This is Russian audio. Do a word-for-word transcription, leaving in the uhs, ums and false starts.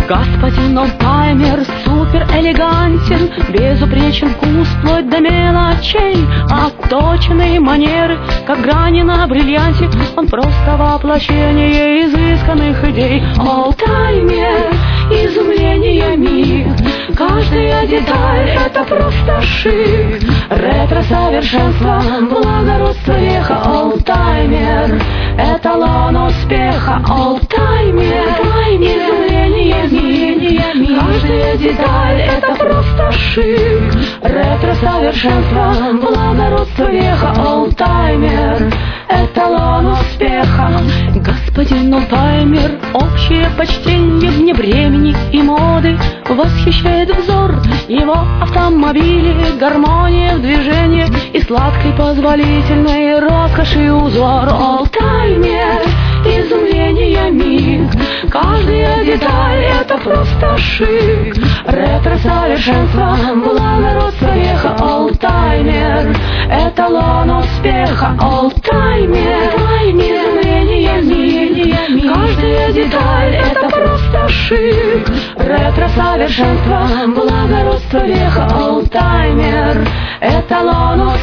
Господин олдтаймер супер элегантен, безупречен вкус вплоть до мелочей, отточенные манеры, как грани на бриллианте. Он просто воплощение изысканных идей. Олдтаймер, изумление миг, каждая деталь — это просто шик. Ретро-совершенство, благородство века. Олдтаймер — эталон успеха. Олдтаймер, изумление миг, каждая деталь — это просто шик. Ретро-совершенство, благородство века. Олдтаймер — эталон успеха. Господин олдтаймер, общее почтение вне времени и моды восхищает взор. Его автомобили, гармония в движении и сладкой позволительной роскоши узор. Олдтаймер, изумление миг, каждая деталь — это просто шик. Ретро-совершенство, благородство века. Олдтаймер — эталон успеха. Олдтаймер, изумление миг, каждая деталь — это просто шик. Ретро-совершенство, благородство века. Олдтаймер — эталон